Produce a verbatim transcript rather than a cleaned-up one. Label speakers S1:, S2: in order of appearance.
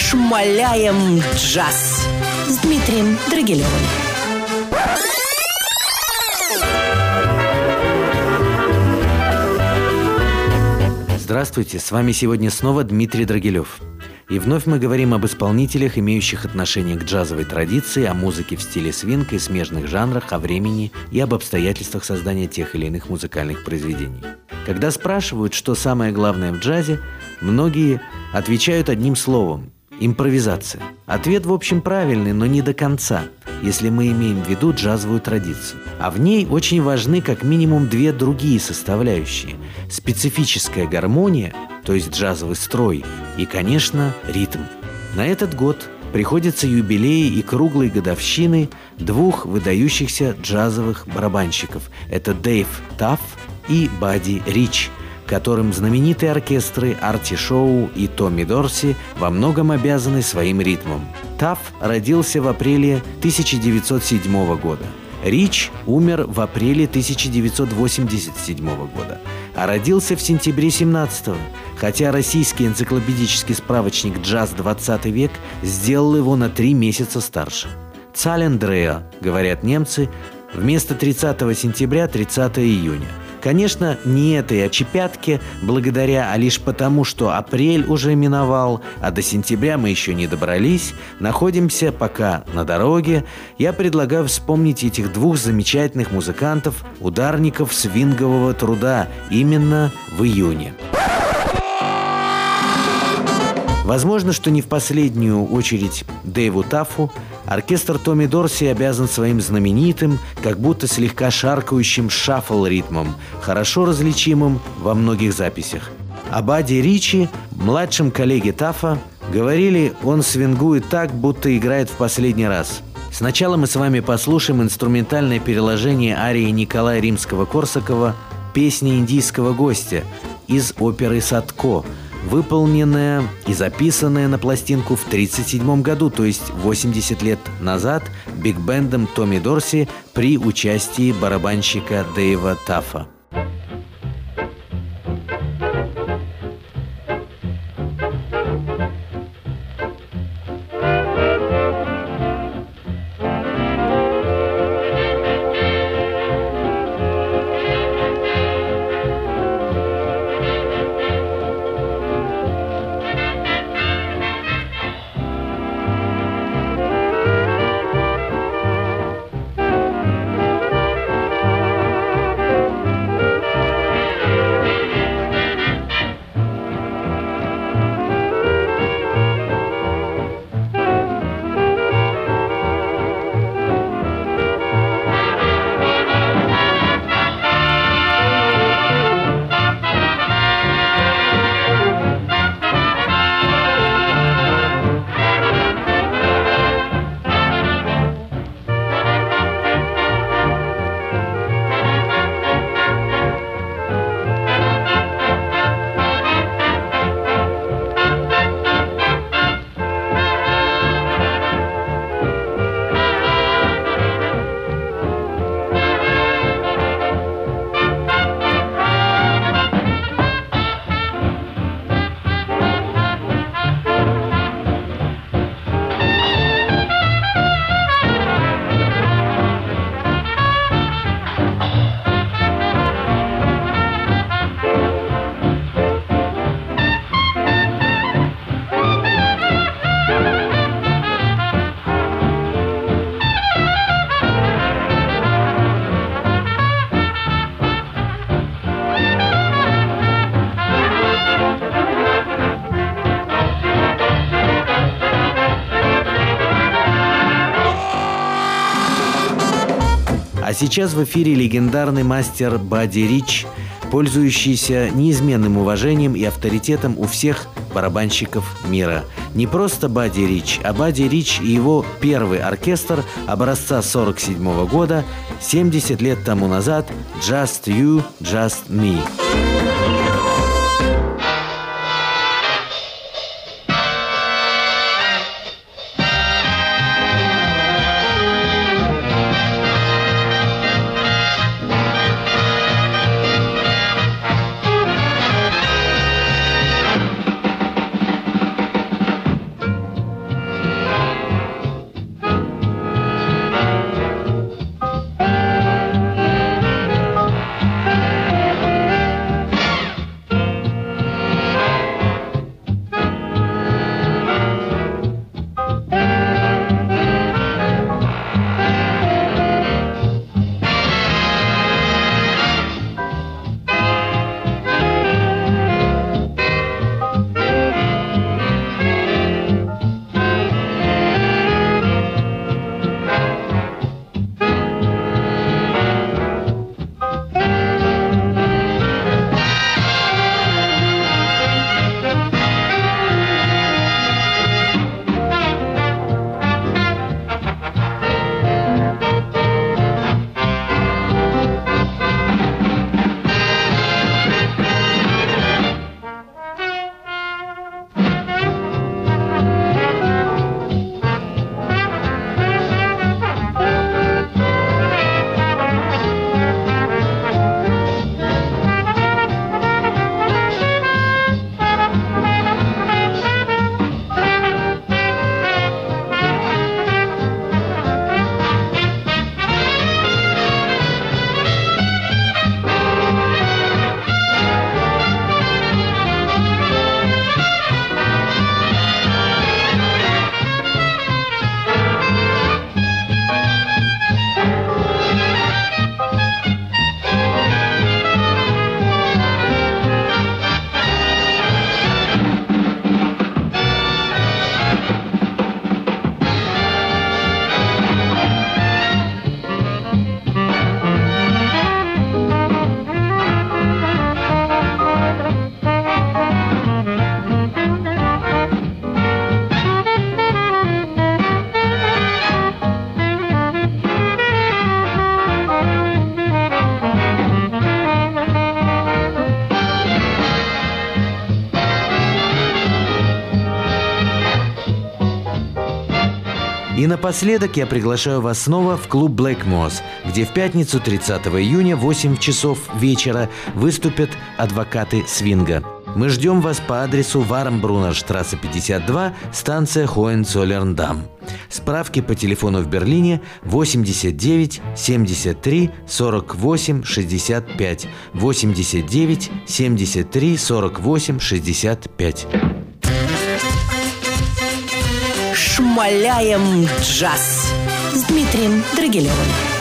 S1: Шмаляем джаз с Дмитрием Драгилевым.
S2: Здравствуйте, с вами сегодня снова Дмитрий Драгилев. И вновь мы говорим об исполнителях, имеющих отношение к джазовой традиции, о музыке в стиле свинг и смежных жанрах, о времени и об обстоятельствах создания тех или иных музыкальных произведений. Когда спрашивают, что самое главное в джазе, многие отвечают одним словом – импровизация. Ответ, в общем, правильный, но не до конца, если мы имеем в виду джазовую традицию. А в ней очень важны как минимум две другие составляющие – специфическая гармония, то есть джазовый строй, и, конечно, ритм. На этот год приходятся юбилеи и круглые годовщины двух выдающихся джазовых барабанщиков – это Дэйв Тафф и Бадди Рич, которым знаменитые оркестры Арти Шоу и Томми Дорси во многом обязаны своим ритмом. Тафф родился в апреле тысяча девятьсот седьмого года. Рич умер в апреле тысяча девятьсот восемьдесят седьмого года, а родился в сентябре семнадцатого, хотя российский энциклопедический справочник «Джаз двадцатый век» сделал его на три месяца старше. «Цалендреа», говорят немцы, вместо тридцатого сентября – тридцатого июня. Конечно, не этой очепятке благодаря, а лишь потому, что апрель уже миновал, а до сентября мы еще не добрались, находимся пока на дороге, я предлагаю вспомнить этих двух замечательных музыкантов, ударников свингового труда, именно в июне. Возможно, что не в последнюю очередь Дэйву Таффу оркестр Томми Дорси обязан своим знаменитым, как будто слегка шаркающим шаффл-ритмом, хорошо различимым во многих записях. О Бадди Ричи, младшем коллеге Таффа, говорили, он свингует так, будто играет в последний раз. Сначала мы с вами послушаем инструментальное переложение арии Николая Римского-Корсакова «Песня индийского гостя» из оперы «Садко», выполненная и записанная на пластинку в тридцать седьмом году, то есть восемьдесят лет назад, биг-бендом Томми Дорси при участии барабанщика Дэйва Таффа. А сейчас в эфире легендарный мастер Бадди Рич, пользующийся неизменным уважением и авторитетом у всех барабанщиков мира. Не просто Бадди Рич, а Бадди Рич и его первый оркестр образца сорок седьмого года, семьдесят лет тому назад, «Just You, Just Me». И напоследок я приглашаю вас снова в клуб Blackmore's, где в пятницу тридцатого июня в восемь часов вечера выступят адвокаты свинга. Мы ждем вас по адресу Вармбруннерштрассе пятьдесят два, станция Хоенцоллерн-Дам. Справки по телефону в Берлине восемьдесят девять семьдесят три сорок восемь шестьдесят пять, восемьдесят девять семьдесят три сорок восемь шестьдесят пять.
S1: Шмаляем джаз с Дмитрием Драгилевым.